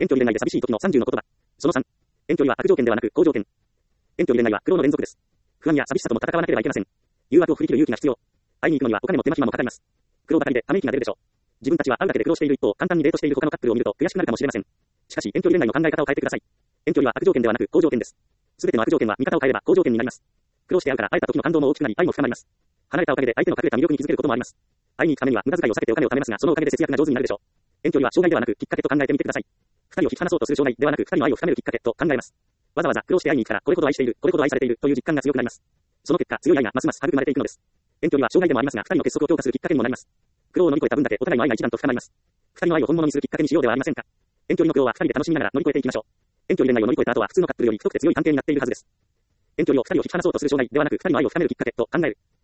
遠距離恋愛で寂しい時の30の言葉。その3。遠距離は悪条件ではなく好条件。遠距離恋愛は苦労の連続です。不安や寂しさとも戦わなければいけません。誘惑を振り切る勇気が必要。会いに行くのにはお金も手間暇もかかります。苦労ばかりでため息が出るでしょう。自分たちは会うだけで苦労している一方、簡単にデートしている他のカップルを見ると悔しくなるかもしれません。しかし遠距離恋愛の考え方を変えてください。遠距離は悪条件ではなく好条件です。すべての悪条件は見方を変えれば好条件になります。苦労して会うから会えた時の感動も大きくなり愛も深まります。離れたおかげで相手の隠れた魅力に気づけることもあります。会いに行くためには無駄遣いを避けてお金を貯めますが、そのおかげで節約が上手になるでしょう。遠距離は障害ではなくきっかけと考えてみてください。二人を引き離そうとする障害ではなく二人の愛を深めるきっかけと考えます。わざわざ苦労して会いに行くからこれほど愛している、これほど愛されているという実感が強くなります。その結果、強い愛がますます育まれていくのです。遠距離は障害でもありますが、二人の結束を強化するきっかけにもなります。苦労を乗り越えた分だけお互いの愛が一段と深まります。二人の愛を本物にするきっかけにしようではありませんか。遠距離の苦労は二人で楽しみながら乗り越えていきましょう。遠距離恋愛を乗り越えた後は普通のカップルより太くて強い関係になっているはずです。遠距離を二人を引き離そうとする障害ではなく二人の愛を深めるきっかけと考える。